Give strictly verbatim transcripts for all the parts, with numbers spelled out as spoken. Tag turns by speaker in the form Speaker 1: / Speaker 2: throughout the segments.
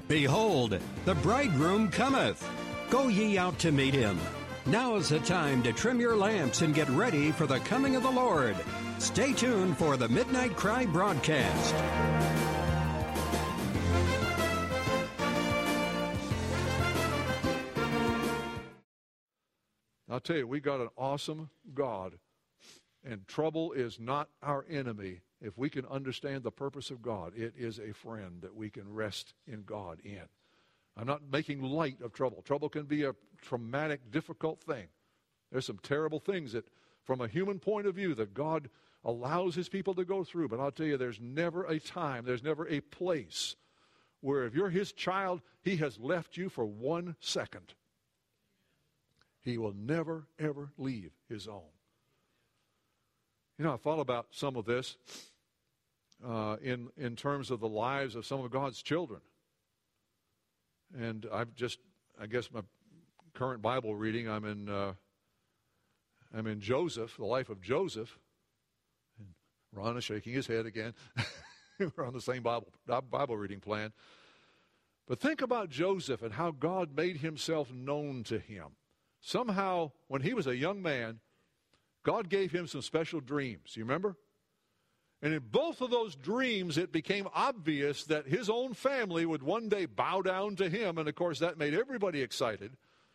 Speaker 1: Behold, the bridegroom cometh. Go ye out to meet him. Now is the time to trim your lamps and get ready for the coming of the Lord. Stay tuned for the Midnight Cry broadcast.
Speaker 2: I'll tell you, we got an awesome God, and trouble is not our enemy. If we can understand the purpose of God, it is a friend that we can rest in God in. I'm not making light of trouble. Trouble can be a traumatic, difficult thing. There's some terrible things that, from a human point of view, that God allows his people to go through. But I'll tell you, there's never a time, there's never a place where if you're his child, he has left you for one second. He will never, ever leave his own. You know, I thought about some of this uh, in, in terms of the lives of some of God's children. And I've just, I guess my current Bible reading, I'm in, uh, I'm in Joseph, the life of Joseph. And Ron is shaking his head again. We're on the same Bible, Bible reading plan. But think about Joseph and how God made himself known to him. Somehow, when he was a young man, God gave him some special dreams. You remember? And in both of those dreams, it became obvious that his own family would one day bow down to him. And, of course, that made everybody excited.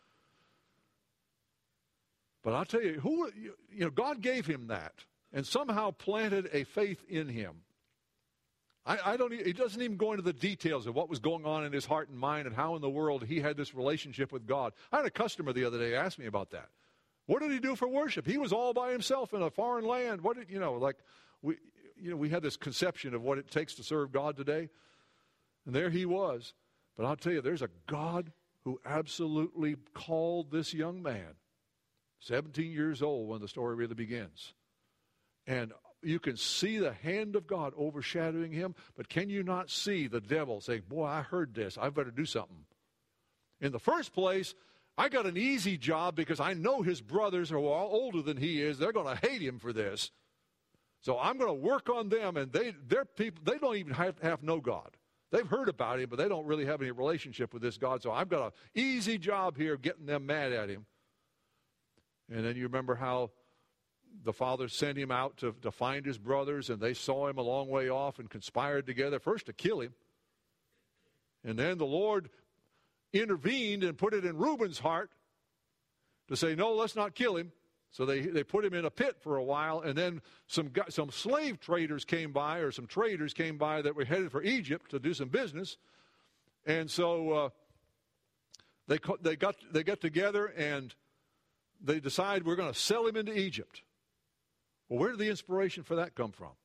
Speaker 2: But I'll tell you, who you know, God gave him that and somehow planted a faith in him. I, I don't. He doesn't even go into the details of what was going on in his heart and mind and how in the world he had this relationship with God. I had a customer the other day ask me about that. What did he do for worship? He was all by himself in a foreign land. What did you know? Like we, you know, we had this conception of what it takes to serve God today, and there he was. But I'll tell you, there's a God who absolutely called this young man, seventeen years old when the story really begins, and you can see the hand of God overshadowing him, but can you not see the devil saying, boy, I heard this. I better do something. In the first place, I got an easy job because I know his brothers are all older than he is. They're going to hate him for this. So I'm going to work on them, and they, they're people, they don't even have, have know God. They've heard about him, but they don't really have any relationship with this God. So I've got an easy job here getting them mad at him. And then you remember how the father sent him out to, to find his brothers, and they saw him a long way off and conspired together, first to kill him. And then the Lord intervened and put it in Reuben's heart to say, no, let's not kill him. So they, they put him in a pit for a while, and then some, some slave traders came by, or some traders came by that were headed for Egypt to do some business. And so uh, they, they, got, they got together, and they decided we're going to sell him into Egypt. Well, where did the inspiration for that come from?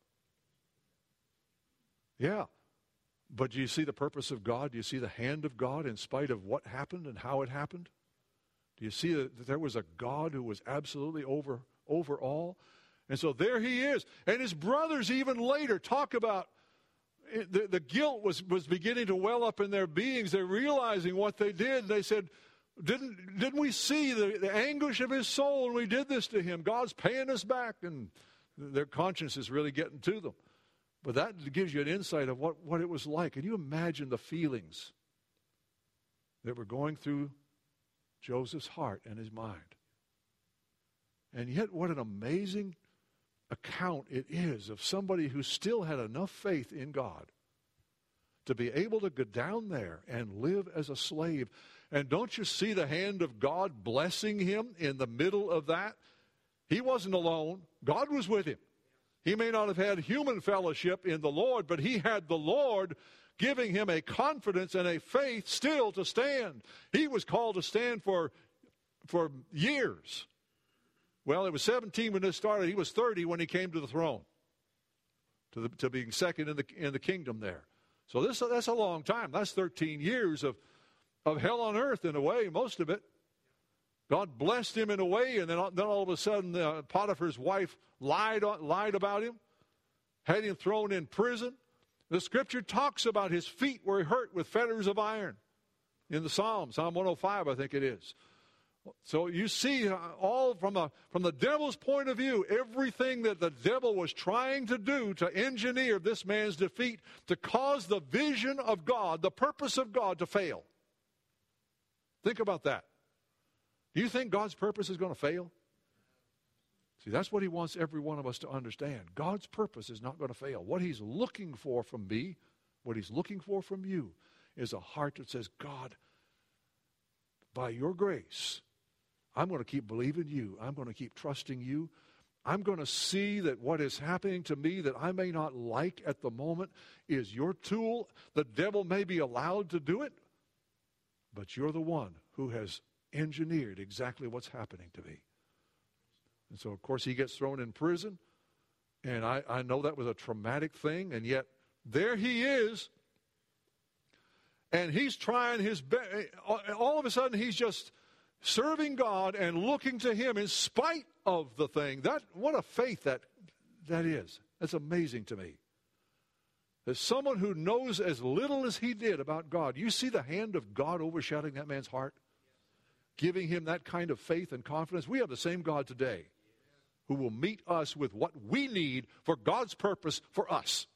Speaker 2: Yeah. But do you see the purpose of God? Do you see the hand of God in spite of what happened and how it happened? Do you see that there was a God who was absolutely over, over all? And so there he is. And his brothers even later talk about it, the, the guilt was, was beginning to well up in their beings. They're realizing what they did. They said, Didn't didn't we see the, the anguish of his soul when we did this to him? God's paying us back, and their conscience is really getting to them. But that gives you an insight of what, what it was like. Can you imagine the feelings that were going through Joseph's heart and his mind? And yet what an amazing account it is of somebody who still had enough faith in God to be able to go down there and live as a slave. And don't you see the hand of God blessing him in the middle of that? He wasn't alone. God was with him. He may not have had human fellowship in the Lord, but he had the Lord giving him a confidence and a faith still to stand. He was called to stand for, for years. Well, it was seventeen when this started. He was thirty when he came to the throne, to, the, to being second in the, in the kingdom there. So this that's a long time. That's thirteen years of of hell on earth in a way, most of it. God blessed him in a way, and then, then all of a sudden uh, Potiphar's wife lied, lied about him, had him thrown in prison. The scripture talks about his feet were hurt with fetters of iron in the Psalms, Psalm one oh five, I think it is. So you see, uh, all from, a, from the devil's point of view, everything that the devil was trying to do to engineer this man's defeat, to cause the vision of God, the purpose of God to fail. Think about that. Do you think God's purpose is going to fail? See, that's what he wants every one of us to understand. God's purpose is not going to fail. What he's looking for from me, what he's looking for from you, is a heart that says, God, by your grace, I'm going to keep believing you. I'm going to keep trusting you. I'm going to see that what is happening to me that I may not like at the moment is your tool. The devil may be allowed to do it, but you're the one who has engineered exactly what's happening to me. And so, of course, he gets thrown in prison, and I, I know that was a traumatic thing, and yet there he is, and he's trying his best. All of a sudden, he's just serving God and looking to him in spite of the thing. That, what a faith that that is. That's amazing to me. As someone who knows as little as he did about God, you see the hand of God overshadowing that man's heart, giving him that kind of faith and confidence. We have the same God today who will meet us with what we need for God's purpose for us.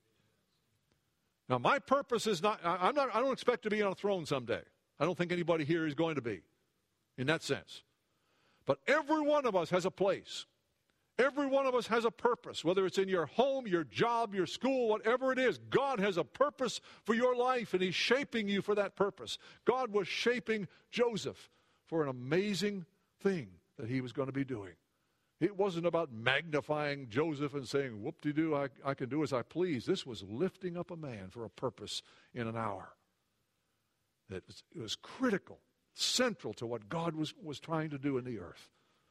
Speaker 2: Now, my purpose is not, I'm not, I don't expect to be on a throne someday. I don't think anybody here is going to be, in that sense. But every one of us has a place. Every one of us has a purpose, whether it's in your home, your job, your school, whatever it is. God has a purpose for your life, and he's shaping you for that purpose. God was shaping Joseph for an amazing thing that he was going to be doing. It wasn't about magnifying Joseph and saying, whoop-de-doo, I, I can do as I please. This was lifting up a man for a purpose in an hour. That was, it was critical, central to what God was, was trying to do in the earth.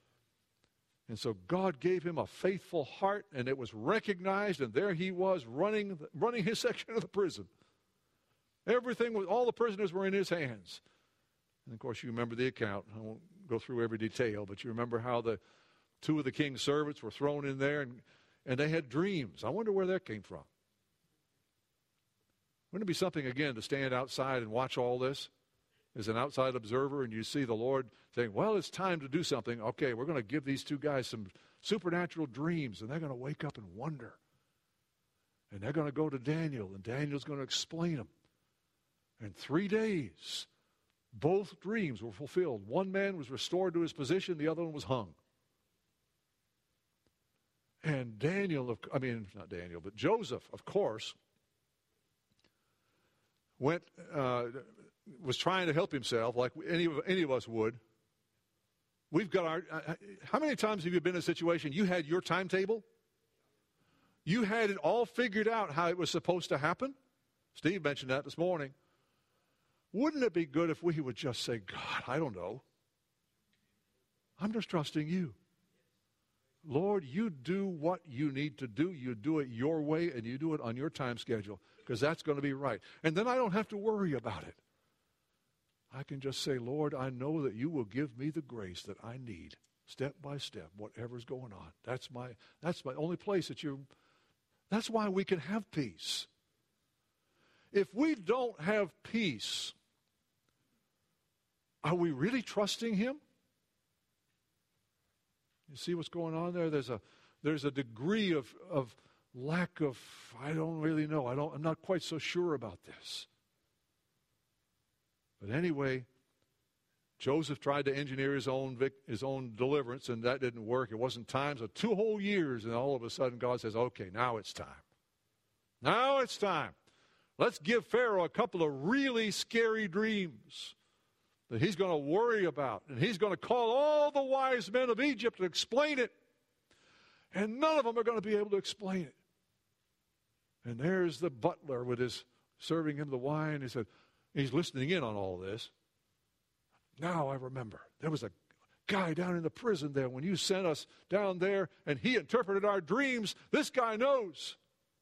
Speaker 2: And so God gave him a faithful heart, and it was recognized, and there he was running, running his section of the prison. Everything was, all the prisoners were in his hands. And of course, you remember the account. I won't go through every detail, but you remember how the two of the king's servants were thrown in there, and, and they had dreams. I wonder where that came from. Wouldn't it be something, again, to stand outside and watch all this as an outside observer, and you see the Lord saying, well, it's time to do something. Okay, we're going to give these two guys some supernatural dreams, and they're going to wake up and wonder. And they're going to go to Daniel, and Daniel's going to explain them. In three days, both dreams were fulfilled. One man was restored to his position, the other one was hung. And Daniel, I mean, not Daniel, but Joseph, of course, went, uh, was trying to help himself like any of, any of us would. We've got our, uh, how many times have you been in a situation you had your timetable? You had it all figured out how it was supposed to happen? Steve mentioned that this morning. Wouldn't it be good if we would just say, God, I don't know. I'm just trusting you. Lord, you do what you need to do. You do it your way, and you do it on your time schedule, because that's going to be right. And then I don't have to worry about it. I can just say, Lord, I know that you will give me the grace that I need, step by step, whatever's going on. That's my, that's my only place that you, that's why we can have peace. If we don't have peace, are we really trusting him? You see what's going on there? There's a there's a degree of, of lack of, I don't really know. I don't, I'm not quite so sure about this. But anyway, Joseph tried to engineer his own his own deliverance, and that didn't work. It wasn't time. So two whole years, and all of a sudden God says, okay, now it's time. Now it's time. Let's give Pharaoh a couple of really scary dreams that he's going to worry about. And he's going to call all the wise men of Egypt to explain it. And none of them are going to be able to explain it. And there's the butler with his serving him the wine. He said, he's listening in on all this. Now I remember. There was a guy down in the prison there when you sent us down there, and he interpreted our dreams. This guy knows.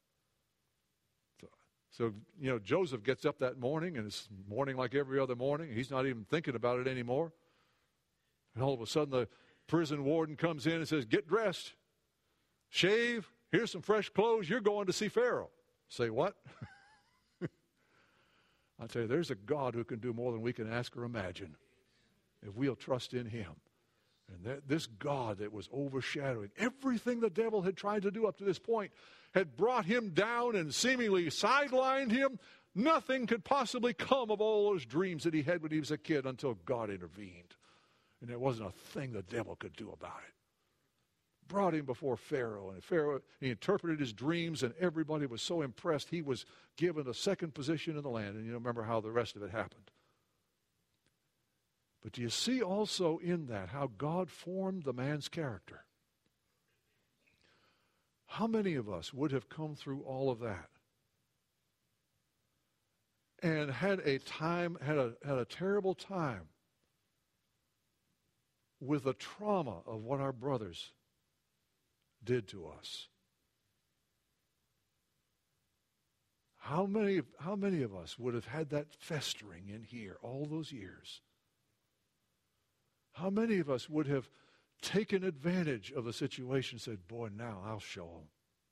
Speaker 2: So, you know, Joseph gets up that morning, and it's morning like every other morning. He's not even thinking about it anymore. And all of a sudden, the prison warden comes in and says, get dressed, shave, here's some fresh clothes, you're going to see Pharaoh. Say what? I tell you, there's a God who can do more than we can ask or imagine. if we'll trust in him. And that this God that was overshadowing everything the devil had tried to do up to this point had brought him down and seemingly sidelined him. Nothing could possibly come of all those dreams that he had when he was a kid until God intervened. And there wasn't a thing the devil could do about it. Brought him before Pharaoh, and Pharaoh, he interpreted his dreams, and everybody was so impressed he was given a second position in the land. And you remember how the rest of it happened. But do you see also in that how God formed the man's character? How many of us would have come through all of that and had a time, had a, had a terrible time with the trauma of what our brothers did to us? How many, how many of us would have had that festering in here all those years? How many of us would have taken advantage of the situation and said, boy, now I'll show them?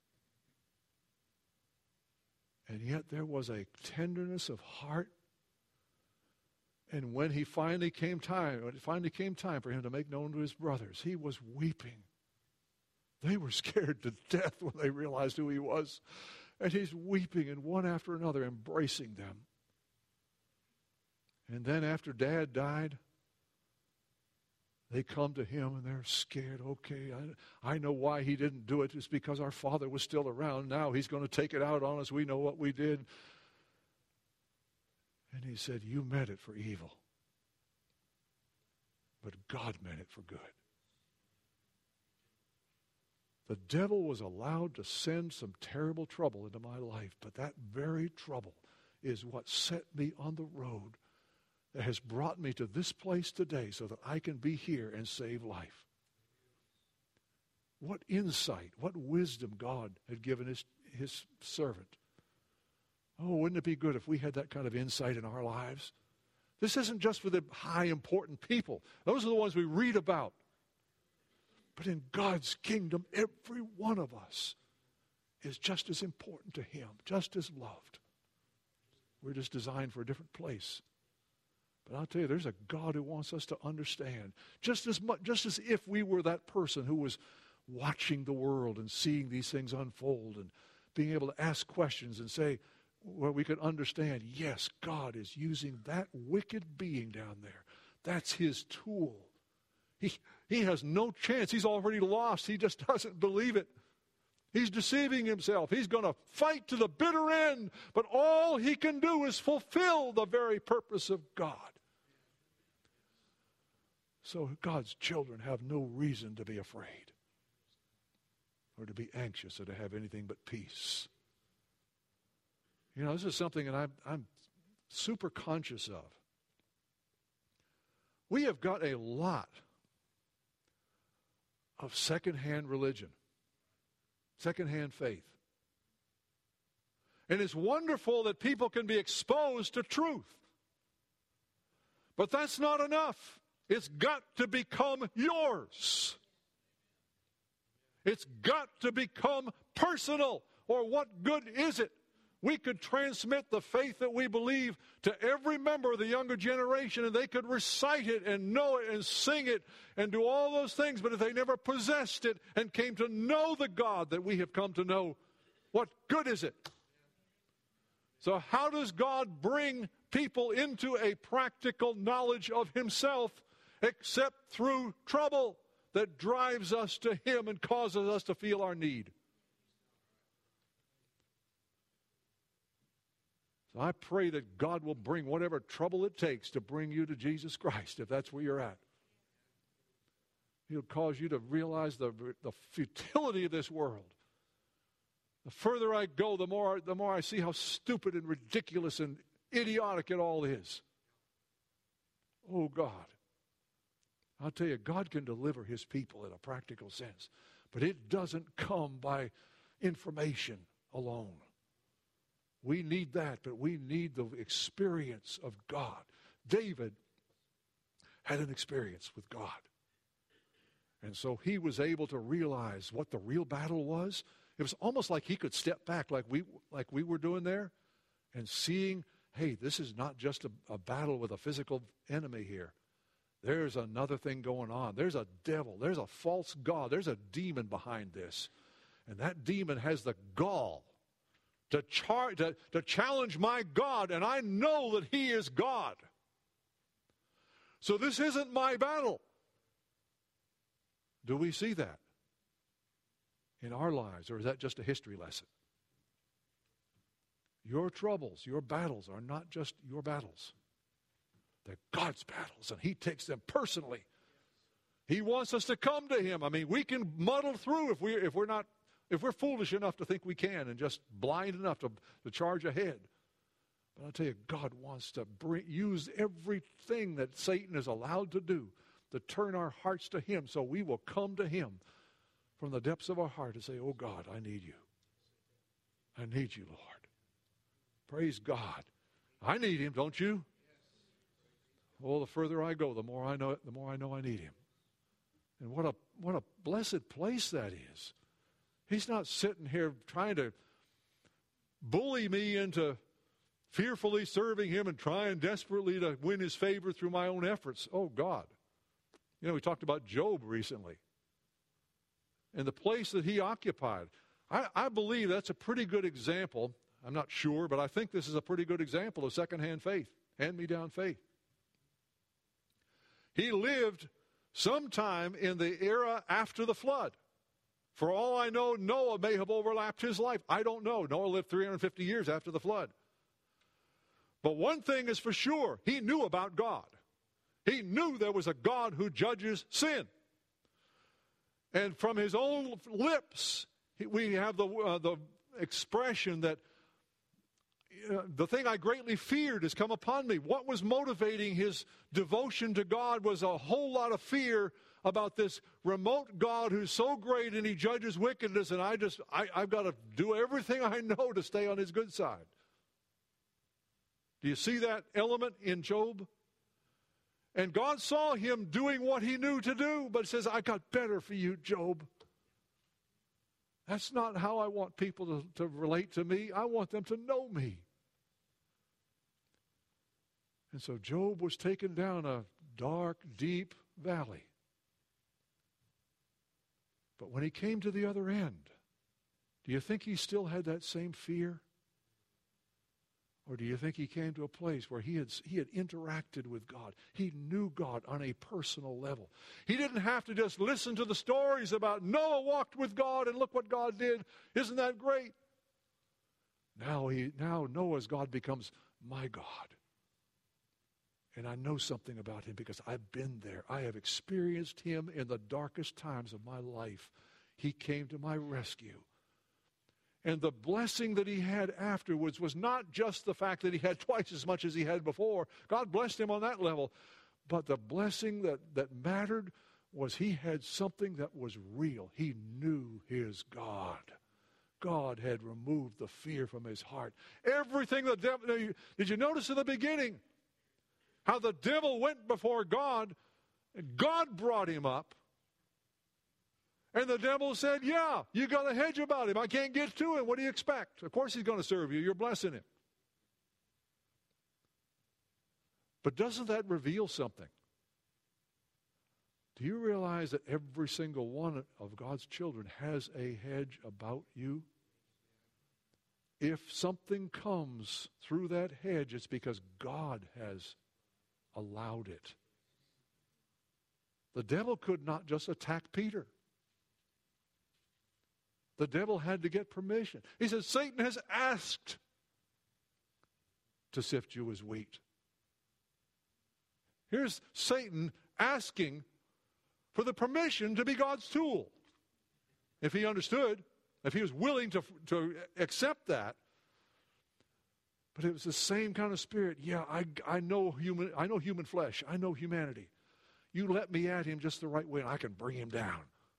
Speaker 2: And yet there was a tenderness of heart. And when he finally came time, when it finally came time for him to make known to his brothers, he was weeping. They were scared to death when they realized who he was. And he's weeping, and one after another embracing them. And then after Dad died, they come to him and they're scared. Okay, I, I know why he didn't do it. It's because our father was still around. Now he's going to take it out on us. We know what we did. And he said, you meant it for evil, but God meant it for good. The devil was allowed to send some terrible trouble into my life, but that very trouble is what set me on the road that has brought me to this place today so that I can be here and save life. What insight, what wisdom God had given his, his servant. Oh, wouldn't it be good if we had that kind of insight in our lives? This isn't just for the high, important people. Those are the ones we read about. But in God's kingdom, every one of us is just as important to him, just as loved. We're just designed for a different place. But I'll tell you, there's a God who wants us to understand, just as much, just as if we were that person who was watching the world and seeing these things unfold and being able to ask questions and say, where we could understand, yes, God is using that wicked being down there. That's his tool. He, he has no chance. He's already lost. He just doesn't believe it. He's deceiving himself. He's going to fight to the bitter end, but all he can do is fulfill the very purpose of God. So God's children have no reason to be afraid or to be anxious or to have anything but peace. You know, this is something that I'm, I'm super conscious of. We have got a lot of secondhand religion, secondhand faith. And it's wonderful that people can be exposed to truth. But that's not enough. It's got to become yours. It's got to become personal, or what good is it? We could transmit the faith that we believe to every member of the younger generation, and they could recite it and know it and sing it and do all those things. But if they never possessed it and came to know the God that we have come to know, what good is it? So how does God bring people into a practical knowledge of himself except through trouble that drives us to him and causes us to feel our need? So I pray that God will bring whatever trouble it takes to bring you to Jesus Christ, if that's where you're at. He'll cause you to realize the, the futility of this world. The further I go, the more, the more I see how stupid and ridiculous and idiotic it all is. Oh, God. I'll tell you, God can deliver his people in a practical sense, but it doesn't come by information alone. We need that, but we need the experience of God. David had an experience with God. And so he was able to realize what the real battle was. It was almost like he could step back like we like we were doing there and seeing, hey, this is not just a, a battle with a physical enemy here. there's another thing going on. There's a devil. There's a false god. There's a demon behind this. And that demon has the gall to, char- to, to challenge my God, and I know that he is God. So this isn't my battle. Do we see that in our lives, or is that just a history lesson? Your troubles, your battles are not just your battles. They're God's battles, and he takes them personally. He wants us to come to him. I mean, we can muddle through if, we, if we're not, if we're foolish enough to think we can and just blind enough to, to charge ahead. But I'll tell you, God wants to bring, use everything that Satan is allowed to do to turn our hearts to him, so we will come to him from the depths of our heart and say, oh God, I need you. I need you, Lord. Praise God. I need him, don't you? Oh, the further I go, the more I know, the more I know I need him. And what a what a blessed place that is. He's not sitting here trying to bully me into fearfully serving him and trying desperately to win his favor through my own efforts. Oh, God. You know, we talked about Job recently and the place that he occupied. I, I believe that's a pretty good example. I'm not sure, but I think this is a pretty good example of secondhand faith, hand-me-down faith. He lived sometime in the era after the flood. For all I know, Noah may have overlapped his life. I don't know. Noah lived three hundred fifty years after the flood. But one thing is for sure, he knew about God. He knew there was a God who judges sin. And from his own lips, we have the, uh, the expression that uh, the thing I greatly feared has come upon me. What was motivating his devotion to God was a whole lot of fear about this remote God who's so great and he judges wickedness, and I just, I, I've got to do everything I know to stay on his good side. Do you see that element in Job? And God saw him doing what he knew to do, but says, I got better for you, Job. That's not how I want people to, to relate to me. I want them to know me. And so Job was taken down a dark, deep valley. But when he came to the other end, do you think he still had that same fear? Or do you think he came to a place where he had, he had interacted with God? He knew God on a personal level. He didn't have to just listen to the stories about Noah walked with God and look what God did. Isn't that great? Now, he, now Noah's God becomes my God. And I know something about him because I've been there. I have experienced him in the darkest times of my life. He came to my rescue. And the blessing that he had afterwards was not just the fact that he had twice as much as he had before. God blessed him on that level. But the blessing that, that mattered was he had something that was real. He knew his God. God had removed the fear from his heart. Everything the devil... Did you notice in the beginning how the devil went before God, and God brought him up? And the devil said, yeah, you got a hedge about him. I can't get to him. What do you expect? Of course he's going to serve you. You're blessing him. But doesn't that reveal something? Do you realize that every single one of God's children has a hedge about you? If something comes through that hedge, it's because God has allowed it. The devil could not just attack Peter. The devil had to get permission. He said, Satan has asked to sift you as wheat. Here's Satan asking for the permission to be God's tool. If he understood, if he was willing to, to accept that. But it was the same kind of spirit. Yeah, I, I know human, I know human flesh. I know humanity. You let me at him just the right way and I can bring him down.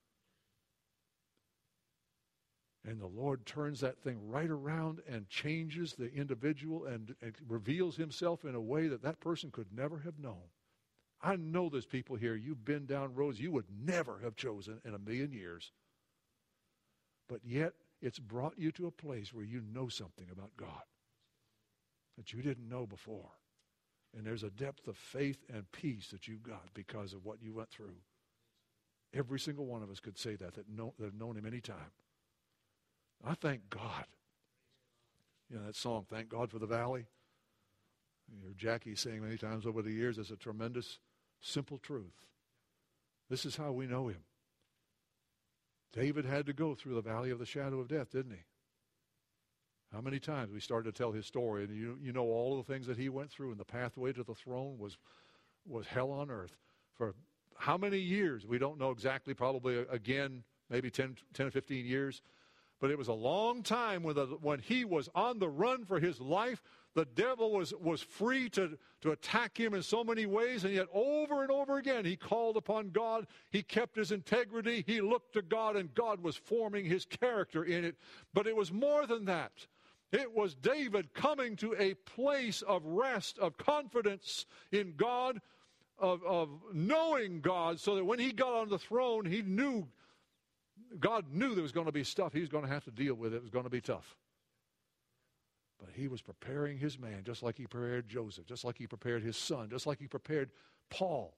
Speaker 2: And the Lord turns that thing right around and changes the individual and, and reveals himself in a way that that person could never have known. I know there's people here, you've been down roads you would never have chosen in a million years. But yet, it's brought you to a place where you know something about God that you didn't know before. And there's a depth of faith and peace that you've got because of what you went through. Every single one of us could say that, that, know, that have known him any time. I thank God. You know that song, Thank God for the Valley? You hear Jackie saying many times over the years, it's a tremendous, simple truth. This is how we know him. David had to go through the valley of the shadow of death, didn't he? How many times we started to tell his story, and you, you know all of the things that he went through, and the pathway to the throne was, was hell on earth. For how many years? We don't know exactly, probably again, maybe ten, ten or fifteen years. But it was a long time when, the, when he was on the run for his life. The devil was, was free to, to attack him in so many ways, and yet over and over again he called upon God. He kept his integrity. He looked to God, and God was forming his character in it. But it was more than that. It was David coming to a place of rest, of confidence in God, of, of knowing God, so that when he got on the throne, he knew, God knew there was going to be stuff he was going to have to deal with. It was going to be tough. But he was preparing his man, just like he prepared Joseph, just like he prepared his son, just like he prepared Paul.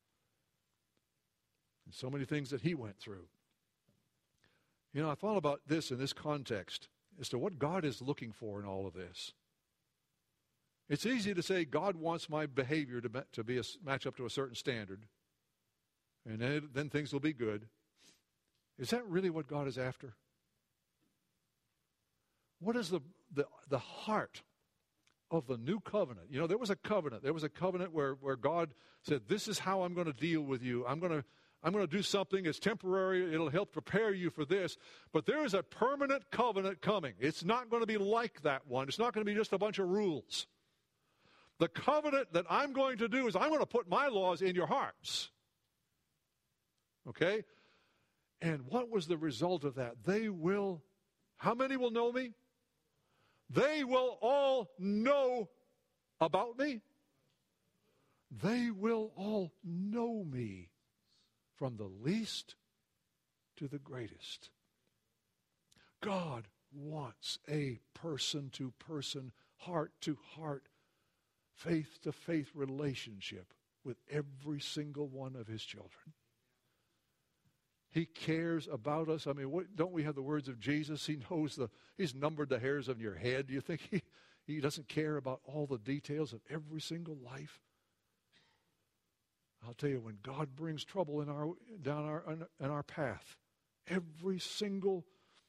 Speaker 2: And so many things that he went through. You know, I thought about this in this context as to what God is looking for in all of this. It's easy to say God wants my behavior to, to be a, match up to a certain standard, and then, then things will be good. Is that really what God is after? What is the, the, the heart of the new covenant? You know, there was a covenant. There was a covenant where, where God said, this is how I'm going to deal with you. I'm going to I'm going to do something. It's temporary. It'll help prepare you for this. But there is a permanent covenant coming. It's not going to be like that one. It's not going to be just a bunch of rules. The covenant that I'm going to do is I'm going to put my laws in your hearts. Okay? And what was the result of that? They will, how many will know me? They will all know about me. They will all know me from the least to the greatest. God wants a person-to-person, heart-to-heart, faith-to-faith relationship with every single one of his children. He cares about us. I mean, what, don't we have the words of Jesus? He knows the, he's numbered the hairs of your head. Do you think he, he doesn't care about all the details of every single life? I'll tell you, when God brings trouble in our, down our, in our path, every single,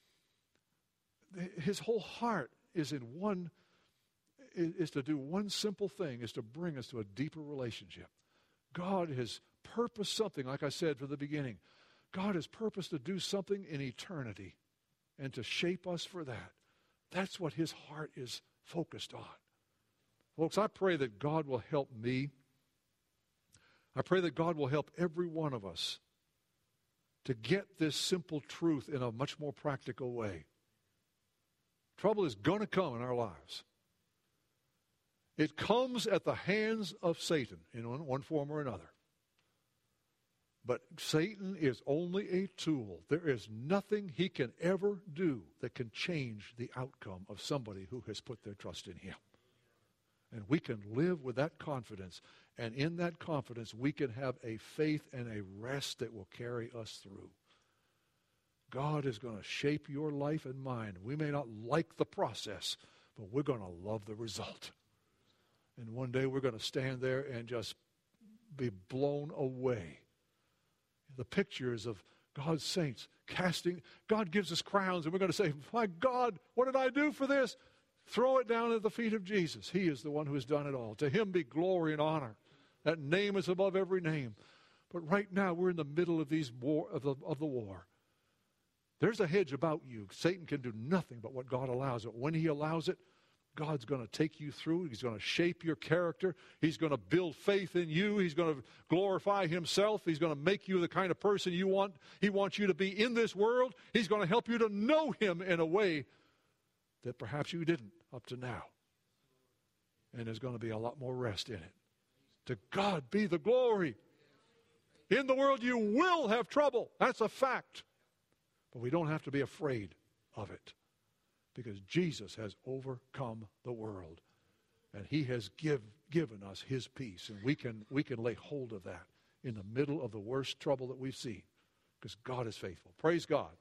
Speaker 2: his whole heart is in one, is to do one simple thing, is to bring us to a deeper relationship. God has purposed something, like I said from the beginning. God has purposed to do something in eternity and to shape us for that. That's what his heart is focused on. Folks, I pray that God will help me. I pray that God will help every one of us to get this simple truth in a much more practical way. Trouble is going to come in our lives. It comes at the hands of Satan in one form or another. But Satan is only a tool. There is nothing he can ever do that can change the outcome of somebody who has put their trust in him. And we can live with that confidence. And in that confidence, we can have a faith and a rest that will carry us through. God is going to shape your life and mine. We may not like the process, but we're going to love the result. And one day we're going to stand there and just be blown away. The pictures of God's saints casting, God gives us crowns, and we're going to say, my God, what did I do for this? Throw it down at the feet of Jesus. He is the one who has done it all. To him be glory and honor. That name is above every name. But right now we're in the middle of these war of the, of the war. There's a hedge about you. Satan can do nothing but what God allows it. When he allows it, God's going to take you through. He's going to shape your character. He's going to build faith in you. He's going to glorify himself. He's going to make you the kind of person you want. He wants you to be in this world. He's going to help you to know him in a way that perhaps you didn't up to now. And there's going to be a lot more rest in it. To God be the glory. In the world you will have trouble. That's a fact. But we don't have to be afraid of it, because Jesus has overcome the world. And he has give, given us his peace. And we can, we can lay hold of that in the middle of the worst trouble that we've seen, because God is faithful. Praise God.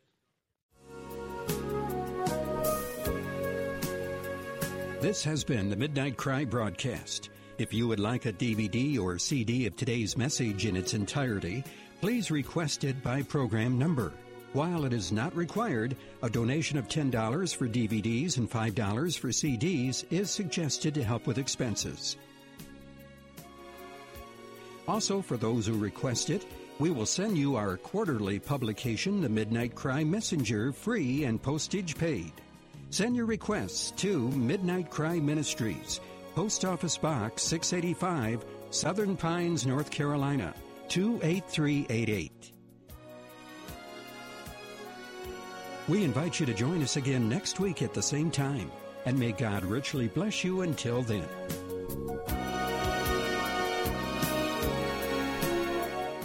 Speaker 1: This has been the Midnight Cry broadcast. If you would like a D V D or C D of today's message in its entirety, please request it by program number. While it is not required, a donation of ten dollars for D V Ds and five dollars for C Ds is suggested to help with expenses. Also, for those who request it, we will send you our quarterly publication, The Midnight Cry Messenger, free and postage paid. Send your requests to Midnight Cry Ministries, Post Office Box six eighty-five, Southern Pines, North Carolina, two eight three eight eight. We invite you to join us again next week at the same time, and may God richly bless you until then.